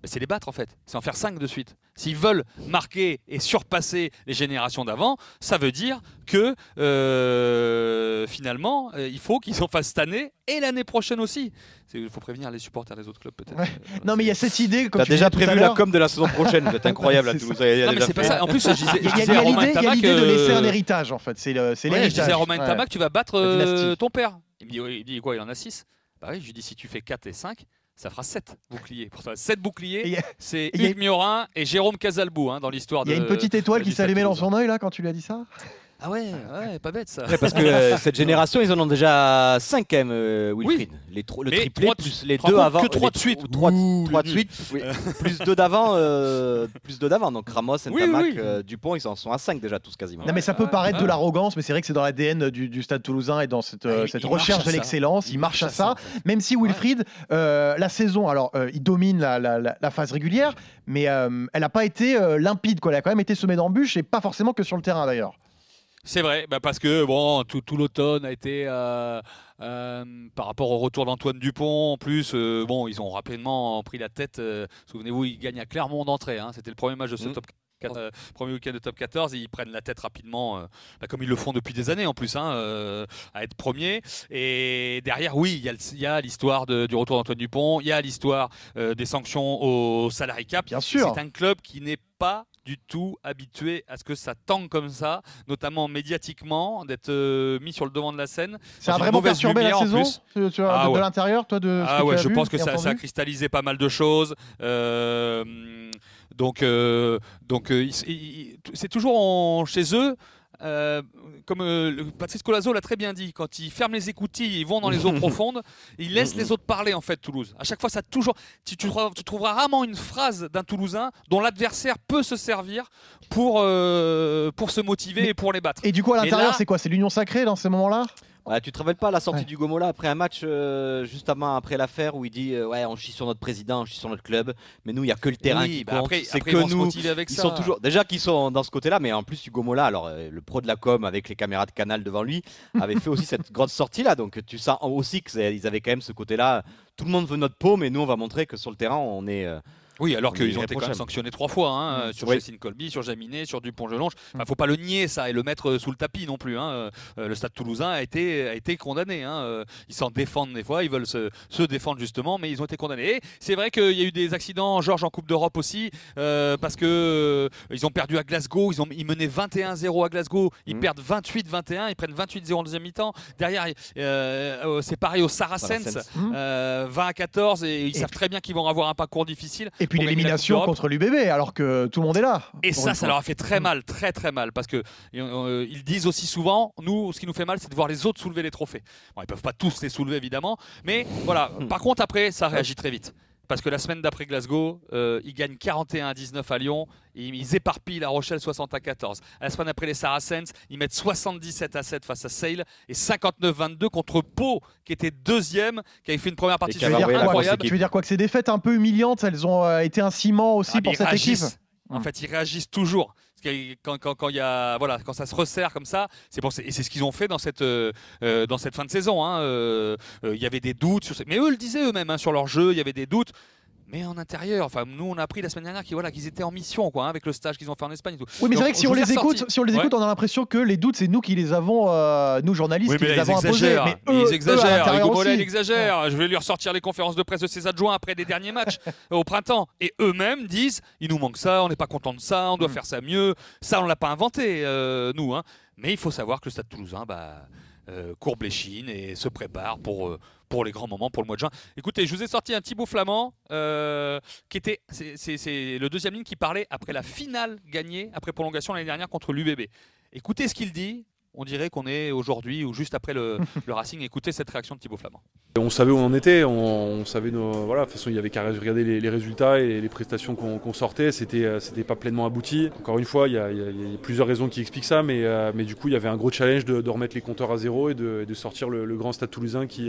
c'est les battre en fait, c'est en faire 5 de suite. S'ils veulent marquer et surpasser les générations d'avant, ça veut dire que finalement, il faut qu'ils en fassent cette année et l'année prochaine aussi. Il faut prévenir les supporters des autres clubs peut-être. Ouais. Non mais il y a cette idée. T'as déjà prévu la com de la saison prochaine, c'est incroyable. C'est Toulouse. Non mais c'est pas ça. En plus, je disais Il y a l'idée de laisser un héritage en fait. C'est l'héritage. Je disais à Romain Tamac, tu vas La battre dynastie. ton père. Il dit quoi? Il en a 6. Bah oui, je lui dis si tu fais 4 et 5, ça fera 7 boucliers. Pour toi, 7 boucliers, c'est Hugues Miorin et Jérôme Casalbou dans l'histoire de. Il y a une petite étoile qui s'allumait dans son œil là quand tu lui as dit ça. Ah ouais, pas bête ça. Ouais, parce que cette génération, ils en ont déjà 5 quand même, Wilfried. Le triplé plus les 2 avant. Que 3 de suite. 3 de suite, oui. Plus 2 d'avant. Donc Ramos, Ntamak, Dupont, ils en sont à 5 déjà tous quasiment. Non mais ça peut paraître de l'arrogance, mais c'est vrai que c'est dans l'ADN du Stade Toulousain et dans cette recherche de l'excellence. Il marche à ça. Même si Wilfried, la saison, alors il domine la phase régulière, mais elle n'a pas été limpide, quoi. Elle a quand même été semée d'embûches et pas forcément que sur le terrain d'ailleurs. C'est vrai, parce que tout l'automne a été par rapport au retour d'Antoine Dupont. En plus, ils ont rapidement pris la tête. Souvenez-vous, ils gagnent à Clermont d'entrée. C'était le premier match de ce top 4, premier week-end de top 14. Et ils prennent la tête rapidement, comme ils le font depuis des années en plus, à être premiers. Et derrière, oui, il y a l'histoire du retour d'Antoine Dupont. Il y a l'histoire des sanctions au salary cap. Bien sûr. C'est un club qui n'est pas du tout habitué à ce que ça tangue comme ça, notamment médiatiquement, d'être mis sur le devant de la scène. Ça a vraiment perturbé la saison de l'intérieur, toi, de ce que tu as je vu pense que ça a cristallisé pas mal de choses. Donc c'est toujours chez eux. Comme Patrice Colazo l'a très bien dit, quand ils ferment les écoutilles, ils vont dans les eaux profondes, ils laissent les autres parler en fait. Toulouse. À chaque fois, ça tu trouveras rarement une phrase d'un Toulousain dont l'adversaire peut se servir pour se motiver et pour les battre. Et du coup, à l'intérieur, c'est quoi? C'est l'union sacrée dans ces moments-là? Ouais, tu te rappelles pas la sortie du Gomola après un match justement après l'affaire où il dit on chie sur notre président, on chie sur notre club, mais nous il y a que le terrain qui compte. C'est que nous ils sont toujours déjà qu'ils sont dans ce côté-là, mais en plus Hugo Mola, alors le pro de la com avec les caméras de Canal devant lui, avait fait aussi cette grande sortie là, donc tu sens aussi qu'ils avaient quand même ce côté-là. Tout le monde veut notre peau, mais nous on va montrer que sur le terrain on est. Oui, alors qu'ils ont été quand même sanctionnés 3 fois, sur Jessine Colby, sur Jaminet, sur Dupont-Gelonge. Il ne faut pas le nier ça et le mettre sous le tapis non plus. Le Stade Toulousain a été condamné. Ils s'en défendent des fois, ils veulent se défendre justement, mais ils ont été condamnés. Et c'est vrai qu'il y a eu des accidents, Georges en Coupe d'Europe aussi, parce que ils ont perdu à Glasgow, ils menaient 21-0 à Glasgow, ils perdent 28-21, ils prennent 28-0 en deuxième mi-temps. Derrière, c'est pareil au Saracens, 20-14, et ils savent très bien qu'ils vont avoir un parcours difficile. Et puis l'élimination contre l'UBB, alors que tout le monde est là. Et ça leur a fait très mal, très très mal, parce que ils disent aussi souvent, nous, ce qui nous fait mal, c'est de voir les autres soulever les trophées. Bon, ils peuvent pas tous les soulever évidemment, mais voilà. Par contre, après, ça réagit très vite. Parce que la semaine d'après Glasgow, ils gagnent 41-19 à Lyon, et ils éparpillent La Rochelle 60-14. La semaine après les Saracens, ils mettent 77-7 face à Sale et 59-22 contre Pau, qui était deuxième, qui avait fait une première partie incroyable. Tu veux dire quoi, que ces défaites un peu humiliantes, elles ont été un ciment aussi pour cette équipe? En fait, ils réagissent toujours. Quand ça se resserre comme ça, et c'est ce qu'ils ont fait dans cette fin de saison. Il y avait des doutes, mais eux le disaient eux-mêmes sur leur jeu, il y avait des doutes. Mais en intérieur, nous on a appris la semaine dernière qu'ils étaient en mission avec le stage qu'ils ont fait en Espagne. Et tout. Oui, mais c'est vrai que si on les écoute, on a l'impression que les doutes, c'est nous qui les avons, nous journalistes, qui les avons imposés. Mais ils exagèrent. Hugo Mollet exagère. Je vais lui ressortir les conférences de presse de ses adjoints après des derniers matchs au printemps. Et eux-mêmes disent, il nous manque ça, on n'est pas content de ça, on doit faire ça mieux. Ça, on l'a pas inventé, nous. Mais il faut savoir que le Stade Toulousain, courbe l'échine et se prépare pour les grands moments, pour le mois de juin. Écoutez, je vous ai sorti un Thibaut Flamand qui était, c'est le deuxième ligne qui parlait après la finale gagnée après prolongation l'année dernière contre l'UBB. Écoutez ce qu'il dit. On dirait qu'on est aujourd'hui ou juste après le Racing. Écoutez cette réaction de Thibaut Flamand. On savait où on en était, on savait de toute façon il n'y avait qu'à regarder les résultats et les prestations qu'on sortait, c'était pas pleinement abouti. Encore une fois, il y a plusieurs raisons qui expliquent ça, mais du coup il y avait un gros challenge de remettre les compteurs à zéro et de sortir le grand Stade Toulousain qui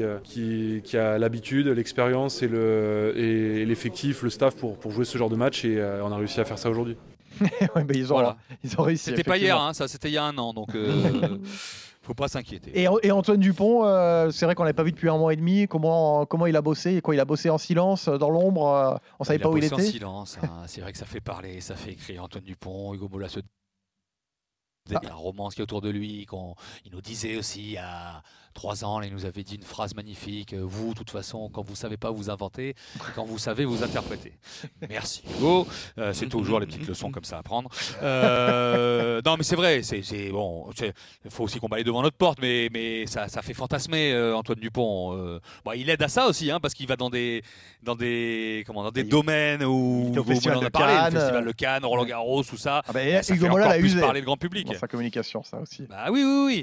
a l'habitude, l'expérience et l'effectif, le staff pour jouer ce genre de match, et on a réussi à faire ça aujourd'hui. Ils ont réussi. C'était pas hier, ça c'était il y a un an, donc Faut pas s'inquiéter. Et Antoine Dupont, c'est vrai qu'on l'avait pas vu depuis 1 mois et demi. Comment il a bossé? Il a bossé en silence, dans l'ombre. On savait pas où il était. En silence. C'est vrai que ça fait parler, ça fait écrire Antoine Dupont, Hugo Mola se. Il y a un romance qui est autour de lui. Il nous disait aussi il y a 3 ans, il nous avait dit une phrase magnifique. Vous, de toute façon, quand vous ne savez pas, vous inventez. Et quand vous savez, vous interprétez. Merci Hugo. C'est toujours les petites leçons comme ça à prendre. Non, mais c'est vrai. Bon, il faut aussi qu'on balaye devant notre porte, mais ça fait fantasmer Antoine Dupont. Il aide à ça aussi, parce qu'il va dans des domaines où Hugo Mola en a parlé, le festival de Cannes, Roland Garros, tout ça. Ça Hugo fait Mola encore l'a plus usé parler le grand public. dans sa communication, ça aussi. Oui.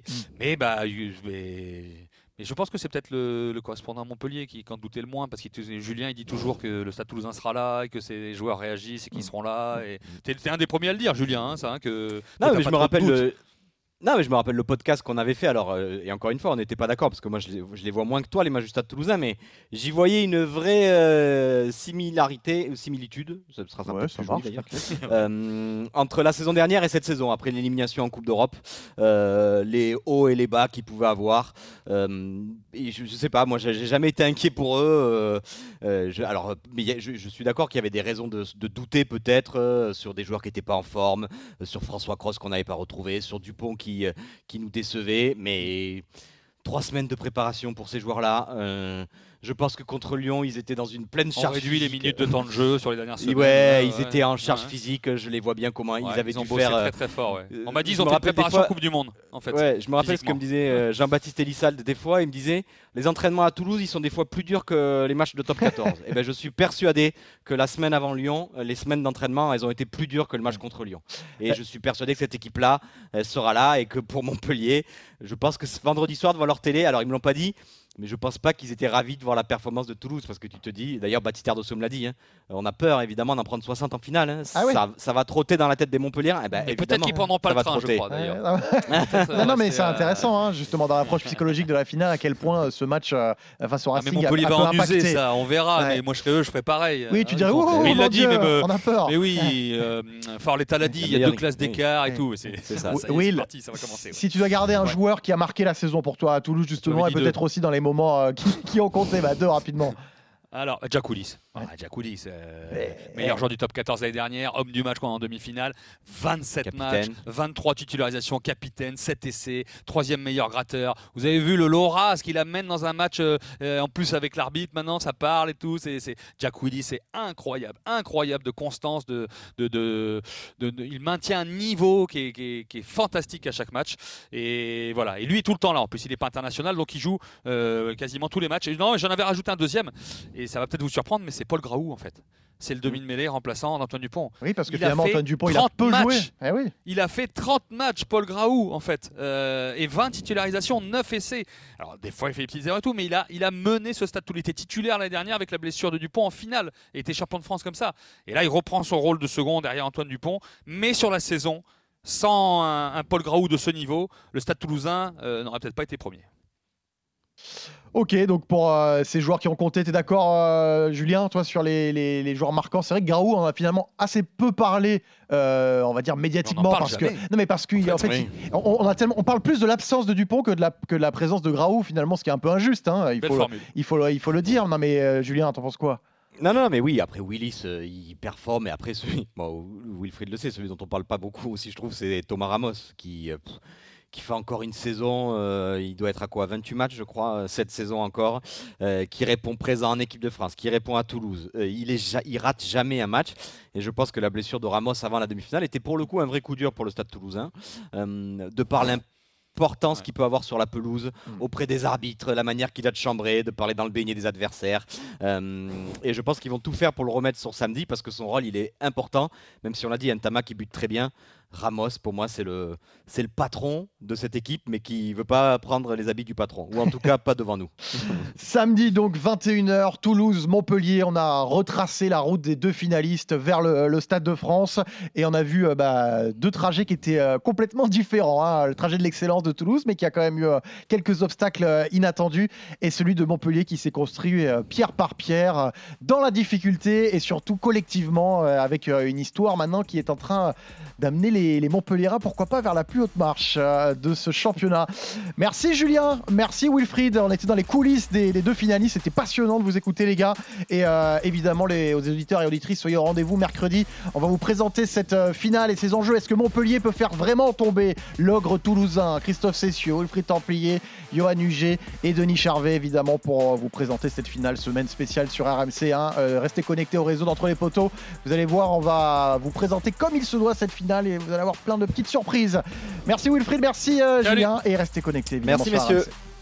Mais je pense que c'est peut-être le correspondant à Montpellier qui en doutait le moins, parce que Julien il dit toujours que le Stade Toulousain sera là et que ses joueurs réagissent et qu'ils seront là. Et t'es un des premiers à le dire, Julien, Non, mais je me rappelle Non, mais je me rappelle le podcast qu'on avait fait. Alors, et encore une fois, on n'était pas d'accord parce que moi, je les vois moins que toi, les matchs du Stade Toulousain, mais j'y voyais une vraie similarité ou similitude. Ça sera un peu plus joli, d'ailleurs. Entre la saison dernière et cette saison, après l'élimination en Coupe d'Europe, les hauts et les bas qu'ils pouvaient avoir. Et je sais pas, moi, j'ai jamais été inquiet pour eux. Mais je suis d'accord qu'il y avait des raisons de douter peut-être sur des joueurs qui n'étaient pas en forme, sur François Cros qu'on n'avait pas retrouvé, sur Dupont qui nous décevait, mais 3 semaines de préparation pour ces joueurs-là. Je pense que contre Lyon, ils étaient dans une pleine charge. On réduit physique. les minutes de temps de jeu sur les dernières semaines. Ils étaient en charge physique. Je les vois bien comment ils avaient dû bossé faire. Très très fort. On m'a dit ils ont fait préparation Coupe du Monde. En fait. Je me rappelle ce que me disait Jean-Baptiste Elissalde des fois. Il me disait les entraînements à Toulouse, ils sont des fois plus durs que les matchs de top 14. Et ben je suis persuadé que la semaine avant Lyon, les semaines d'entraînement, elles ont été plus dures que le match contre Lyon. Et je suis persuadé que cette équipe-là sera là et que pour Montpellier, je pense que ce vendredi soir devant leur télé, alors ils me l'ont pas dit. Mais je pense pas qu'ils étaient ravis de voir la performance de Toulouse, parce que tu te dis, d'ailleurs Baptiste Erdosso me l'a dit, on a peur évidemment d'en prendre 60 en finale. Ça va trotter dans la tête des Montpelliérains. Peut-être qu'ils prendront pas le train, je crois d'ailleurs. Non, mais c'est intéressant, justement dans l'approche psychologique de la finale, à quel point ce match face au Racing mais Montpellier va en user, ça, on verra. Mais moi je serais eux, je ferais pareil. Oui, tu dirais, il l'a dit, on a peur. Mais oui, Forletta l'a dit, il y a 2 classes d'écart et tout. C'est ça. Will, parti, ça va commencer. Si tu dois garder un joueur qui a marqué la saison pour toi à Toulouse justement, et peut-être aussi dans les moments qui ont compté, 2 rapidement. Alors, Jack Willis. Jack Willis, meilleur joueur du top 14 l'année dernière, homme du match en demi-finale, 27 capitaine. matchs, 23 titularisations, capitaine, 7 essais, 3e meilleur gratteur. Vous avez vu le Laura, ce qu'il amène dans un match, en plus avec l'arbitre, maintenant ça parle et tout. Jack Willis, c'est incroyable de constance, il maintient un niveau qui est fantastique à chaque match. Et voilà, et lui tout le temps là, en plus il n'est pas international, donc il joue quasiment tous les matchs. Et non, j'en avais rajouté un 2e, et ça va peut-être vous surprendre, mais c'est Paul Graou en fait. C'est le demi de mêlée remplaçant Antoine Dupont. Oui, parce que finalement Antoine Dupont il a peu joué. Il a fait 30 matchs, Paul Graou en fait, et 20 titularisations, 9 essais. Alors des fois il fait des petites erreurs et tout, mais il a mené ce Stade Toulousain. Il était titulaire l'année dernière avec la blessure de Dupont en finale. Il était champion de France comme ça. Et là il reprend son rôle de second derrière Antoine Dupont, mais sur la saison, sans un Paul Graou de ce niveau, le Stade Toulousain n'aurait peut-être pas été premier. Ok, donc pour ces joueurs qui ont compté, tu es d'accord, Julien, toi, sur les joueurs marquants? C'est vrai que Graou en a finalement assez peu parlé, on va dire médiatiquement, parce que on parle plus de l'absence de Dupont que de la présence de Graou, finalement, ce qui est un peu injuste. Il faut le dire. Non, mais Julien, t'en penses quoi? Non, mais oui, après Willis, il performe, et après Wilfried le sait, celui dont on parle pas beaucoup aussi, je trouve, c'est Thomas Ramos, qui fait encore une saison, il doit être à quoi, 28 matchs je crois, cette saison encore, qui répond présent en équipe de France, qui répond à Toulouse. Il rate jamais un match, et je pense que la blessure de Ramos avant la demi-finale était pour le coup un vrai coup dur pour le Stade Toulousain, de par l'importance qu'il peut avoir sur la pelouse, auprès des arbitres, la manière qu'il a de chambrer, de parler dans le beignet des adversaires. Et je pense qu'ils vont tout faire pour le remettre sur samedi, parce que son rôle il est important, même si on l'a dit, Ntama qui bute très bien. Ramos, pour moi, c'est le patron de cette équipe, mais qui ne veut pas prendre les habits du patron, ou en tout cas pas devant nous. Samedi, donc 21h, Toulouse-Montpellier. On a retracé la route des 2 finalistes vers le Stade de France, et on a vu 2 trajets qui étaient complètement différents. Le trajet de l'excellence de Toulouse, mais qui a quand même eu quelques obstacles inattendus, et celui de Montpellier qui s'est construit pierre par pierre, dans la difficulté, et surtout collectivement, avec une histoire maintenant qui est en train d'amener les Montpelliérains, pourquoi pas, vers la plus haute marche de ce championnat. Merci Julien, merci Wilfried. On était dans les coulisses des 2 finalistes. C'était passionnant de vous écouter, les gars. Et évidemment, aux auditeurs et auditrices, soyez au rendez-vous mercredi. On va vous présenter cette finale et ses enjeux. Est-ce que Montpellier peut faire vraiment tomber l'ogre toulousain? Christophe Cessieux, Wilfried Templier, Johan Huget et Denis Charvet, évidemment, pour vous présenter cette finale, semaine spéciale sur RMC1. Restez connectés au réseau d'Entre les Poteaux. Vous allez voir, on va vous présenter comme il se doit cette finale et vous allez avoir plein de petites surprises. Merci Wilfried, merci Julien, et restez connectés. Merci messieurs. RMC.